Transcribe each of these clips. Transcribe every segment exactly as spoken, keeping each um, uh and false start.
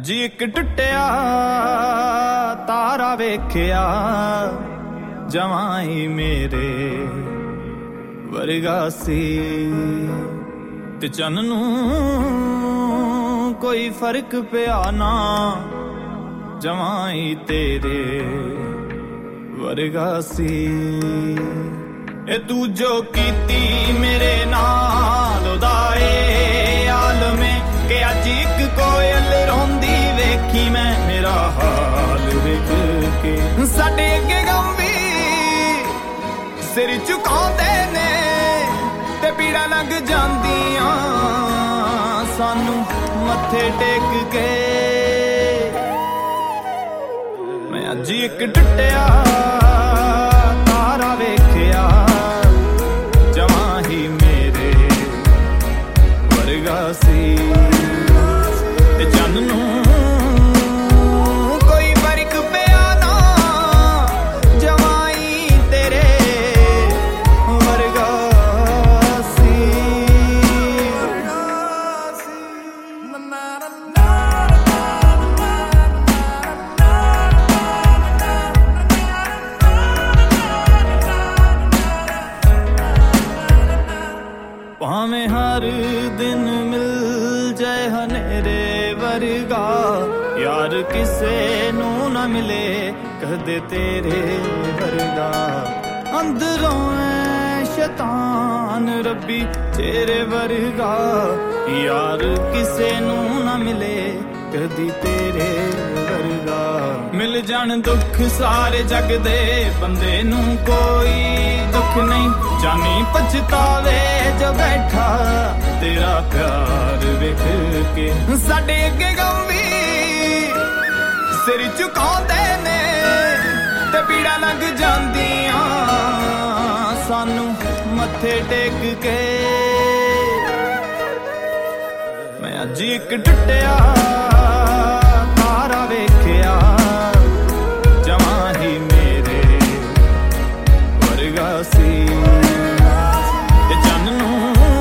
ਅੱਜ ਇੱਕ ਟੁੱਟਿਆ ਤਾਰਾ ਵੇਖਿਆ ਜਵਾਂ ਹੀ ਮੇਰੇ ਵਰਗਾ ਸੀ ਤੇ ਚੰਨ ਨੂੰ ਕੋਈ ਫਰਕ ਪਿਆ ਨਾ ਜਵਾਂ ਹੀ ਤੇਰੇ ਵਰਗਾ ਸੀ ਇਹ ਤੂੰ ਜੋ ਕੀਤੀ ਮੇਰੇ ਨਾਲ ਉਹਦਾ ਏ ਆਲਮੇ ਕਿ ਅੱਜ ਇੱਕ ਕੋਇਲ ਰੋਂਦੀ ਵੇਖੀ ਮੈਂ ਮੇਰਾ ਹਾਲ ਵੇਖ ਕੇ ਸਾਡੇ ਅੱਗੇ ਗਮ ਵੀ ਸਿਰ ਝੁਕਾਉਂਦੇ ਨੇ ਤੇ ਪੀੜਾਂ ਲੰਘ ਜਾਂਦੀਆਂ ਸਾਨੂੰ ਮੱਥੇ ਟੇਕ ਕੇ ਮੈਂ ਅੱਜ ਇੱਕ ਟੁੱਟਿਆ ਤਾਰਾ ਵੇਖਿਆ ਜਵਾਂ ਹੀ ਮੇਰੇ ਵਰਗਾ ਸੀ ਤੇ ਚੰਨ ਨੂੰ ਕੋਈ ਫਰਕ ਪਿਆ ਨਾ ਜਵਾਂ ਹੀ ਤੇਰੇ ਵਰਗਾ ਸੀ ਭਾਵੇਂ ਹਰ ਦਿਨ ਮਿਲ ਜਾਏ ਹਨੇਰੇ ਵਰਗਾ ਯਾਰ ਕਿਸੇ ਨੂੰ ਨਾ ਮਿਲੇ ਕਦੇ ਤੇਰੇ ਵਰਗਾ ਅੰਦਰੋਂ ਐ ਸ਼ੈਤਾਨ ਰੱਬੀ ਤੇਰੇ ਵਰਗਾ ਯਾਰ ਕਿਸੇ ਨੂੰ ਨਾ ਮਿਲੇ ਕਦੀ ਤੇਰੇ ਵਰਗਾ ਮਿਲ ਜਾਣ ਦੁੱਖ ਸਾਰੇ ਜਗ ਦੇ ਬੰਦੇ ਨੂੰ ਕੋਈ ਦੁੱਖ ਨਹੀਂ ਜਾਨੀ ਪਛਤਾਵੇ ਜੋ ਬੈਠਾ ਤੇਰਾ ਪਿਆਰ ਵੇਖ ਕੇ ਸਾਡੇ ਅੱਗੇ ਗਮ ਵੀ ਸਿਰ ਝੁਕਾਉਂਦੇ ਨੇ ਤੇ ਪੀੜਾਂ ਲੰਘ ਜਾਂਦੀਆਂ ਸਾਨੂੰ ਮੱਥੇ ਟੇਕ ਕੇ ਮੈਂ ਅੱਜ ਇੱਕ ਟੁੱਟਿਆ ਤਾਰਾ ਵੇਖਿਆ ਜਵਾਂ ਹੀ ਮੇਰੇ ਵਰਗਾ ਸੀ ਤੇ ਚੰਨ ਨੂੰ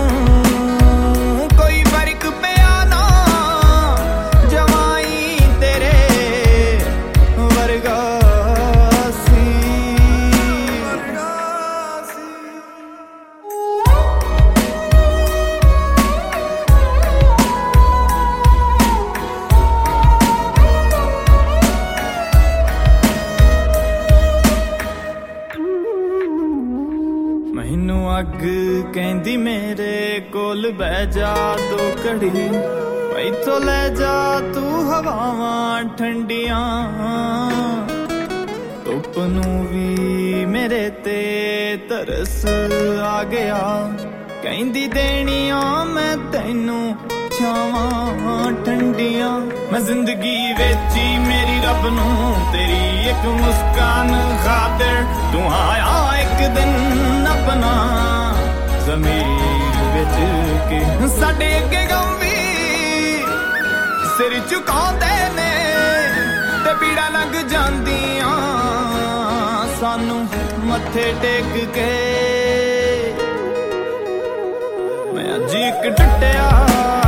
ਕੋਈ ਫਰਕ ਪਿਆ ਨਾ ਜਵਾਂ ਹੀ ਤੇਰੇ ਵਰਗਾ ਸੀ ਮੈਨੂੰ ਅੱਗ ਕਹਿੰਦੀ ਮੇਰੇ ਕੋਲ ਬਹਿ ਜਾ ਦੋ ਘੜੀ ਇੱਥੋਂ ਲੈ ਜਾ ਤੂੰ ਹਵਾਵਾਂ ਠੰਡੀਆਂ ਧੁੱਪ ਨੂੰ ਵੀ ਮੇਰੇ ਤੇ ਤਰਸ ਆ ਗਿਆ ਕਹਿੰਦੀ ਦੇਣੀਆਂ ਮੈਂ ਤੈਨੂੰ ਛਾਵਾਂ ਠੰਡੀਆਂ ਮੈਂ ਜ਼ਿੰਦਗੀ ਵਿੱਚ ਹੀ ਮੇਰੀ ਰੱਬ ਨੂੰ ਤੇਰੀ ਇੱਕ ਮੁਸਕਾਨ ਖਾਤਰ ਤੂੰ ਆਇਆ ਇੱਕ ਦਿਨ ਆਪਣਾ ਜ਼ਮੀਰ ਵਿੱਚ ਕੇ ਸਾਡੇ ਅੱਗੇ ਗਮ ਵੀ ਸਿਰ ਝੁਕਾਉਂਦੇ ਨੇ ਤੇ ਪੀੜਾਂ ਲੰਘ ਜਾਂਦੀਆਂ ਸਾਨੂੰ ਮੱਥੇ ਟੇਕ ਕੇ ਮੈਂ ਅੱਜ ਇੱਕ ਟੁੱਟਿਆ